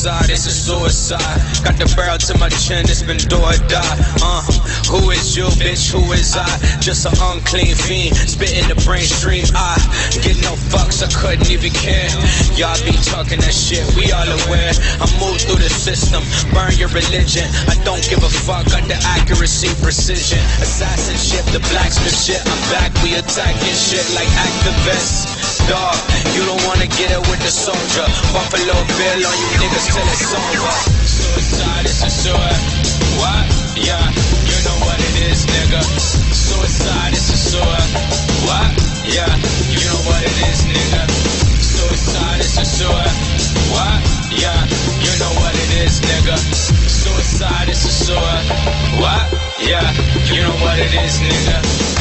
suicide, it's a suicide. Got the barrel to my chin, it's been do or die. Who is you, bitch? Who is I? Just an unclean fiend, spit in the brain stream. I get no fucks, I couldn't even care. Y'all be talking that shit, we all aware. I move through the system, burn your religion. I don't give a fuck, got the accuracy, precision. Assassin shit, the blacksmith shit. I'm back, we attacking shit like activists. Dog, you don't wanna get it with the soldier. Buffalo Bill on you niggas till it's over. Suicide is a sewer. What? Yeah, you know what it is, nigga. Suicide is a sewer. What? Yeah, you know what it is, nigga. Suicide is a sewer. What? Yeah, you know what it is, nigga. Suicide is a sewer. What? Yeah, you know what it is, nigga.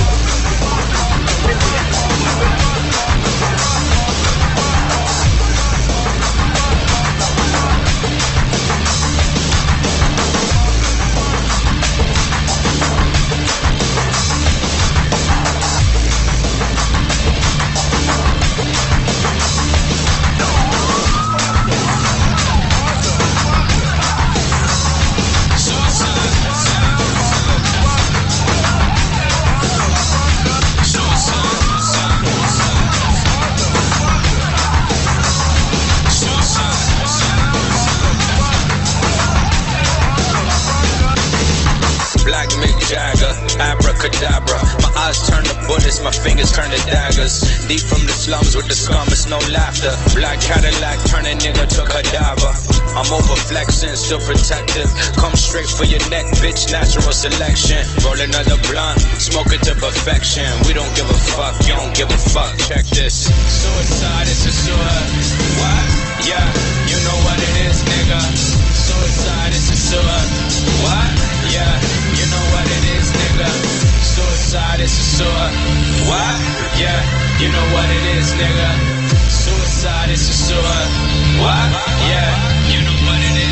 Black Mick Jagger, abracadabra. My eyes turn to bullets, my fingers turn to daggers. Deep from the slums with the scum, it's no laughter. Black Cadillac, turn a nigga to cadaver. I'm over flexing, still protective. Come straight for your neck, bitch, natural selection. Roll another blunt, smoke it to perfection. We don't give a fuck, you don't give a fuck. Check this. Suicide is a sewer. What? Yeah, you know what it is, nigga. Suicide is a sewer. What? Yeah, you know what it is, nigga. Suicide is a sewer. What? Yeah, you know what it is, nigga. Suicide is a sewer. What? Yeah, you know what it is.